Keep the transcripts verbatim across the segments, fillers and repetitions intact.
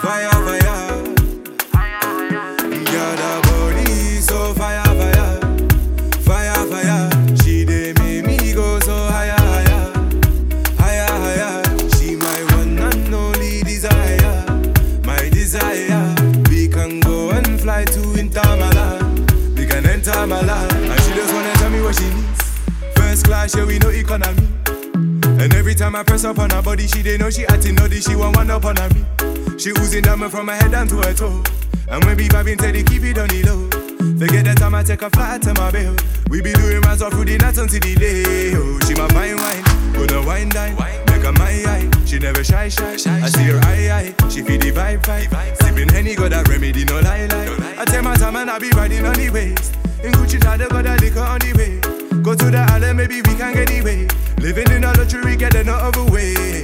fire, fire. Girl, that body so fire, fire, fire, fire. She dey make me go so higher, higher, higher, higher. She my one and only desire, my desire. We can go and fly to Intamala, we can enter Mala, and she just wanna tell me what she needs. First class, yeah, we know economy. And every time I press up on her body, she dey know she acting naughty, she want one up on her me. She oozing diamond from her head down to her toe. And when we vibing, tell they keep it on the low. Forget the time I take a flight to my bill. We be doing rounds all through the night until the day. Oh, she my fine wine, gonna wine dine, make her my eye. She never shy, shy, I see her eye, eye. She feel the vibe, vibe. Sipping Henny, got that remedy, no lie, lie. I take my time and I be riding on the waist. In Gucci, Prada, got that liquor on the way. Go to the island, maybe we can get away. Living in a luxury, getting no other way.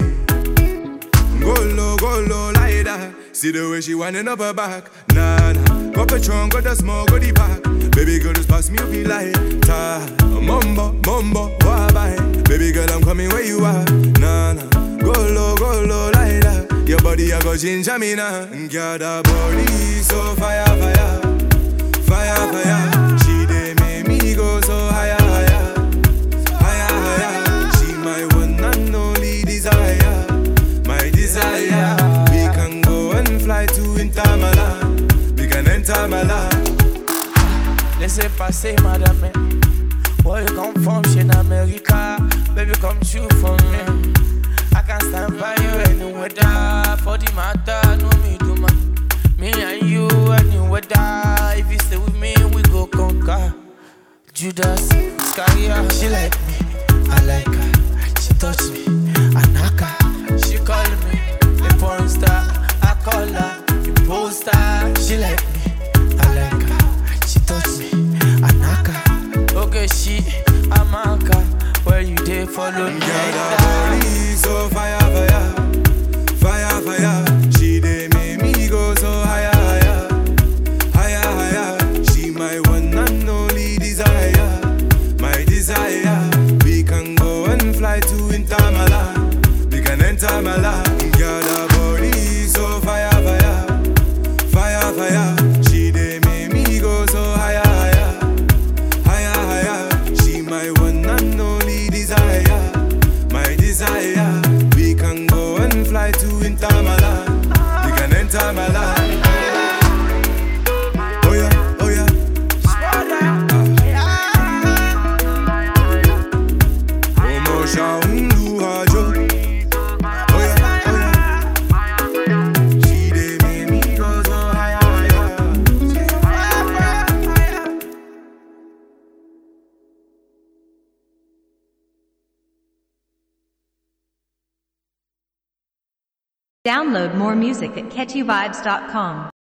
Go low, go low like that. See the way she winding up her back. Nah, nah. Got Patron, got the smoke, got the pack. Baby girl, just pass me up, be like ta. Mumbo, mumbo, why bye? Baby girl, I'm coming where you are. Nah, nah. Go low, go low like that. Your body, I go ginger me now. Girl, that body so fire, fire, fire, fire. She dey make me go so higher, higher, higher, higher. She my one and only desire, my desire. We can go and fly to Intamala, we can enter Mala. Laissez passer, madame. Where you come from, she in America. Baby, come true for me. I can stand by you any weather. For the matter, no me do man. Me and you any weather. If you stay with me, we go conquer. Judas, Scaria. She like me, I like her. She touch me, I knock her. She call me a porn star. I call her a poster. She like me, I like her. She touch me, I knock her. Okay, she, I'm a car. Where you dey follow me? Girl, that body so fire, fire, fire, fire. She dey make me go so higher, higher, higher, higher. She my one and only desire, my desire. We can go and fly to Intamala, we can enter Mala. Girl, that body so fire, fire, fire, fire. She dey make me go so higher, higher, higher, higher. She my one and only desire, my desire. We can go and fly to Intamala, we can enter Mala. Oh yeah, oh yeah. Oh mo sha undu hajo. Oh yeah, oh yeah. She dey make me go so higher, higher. Download more music at catchy vibes dot com.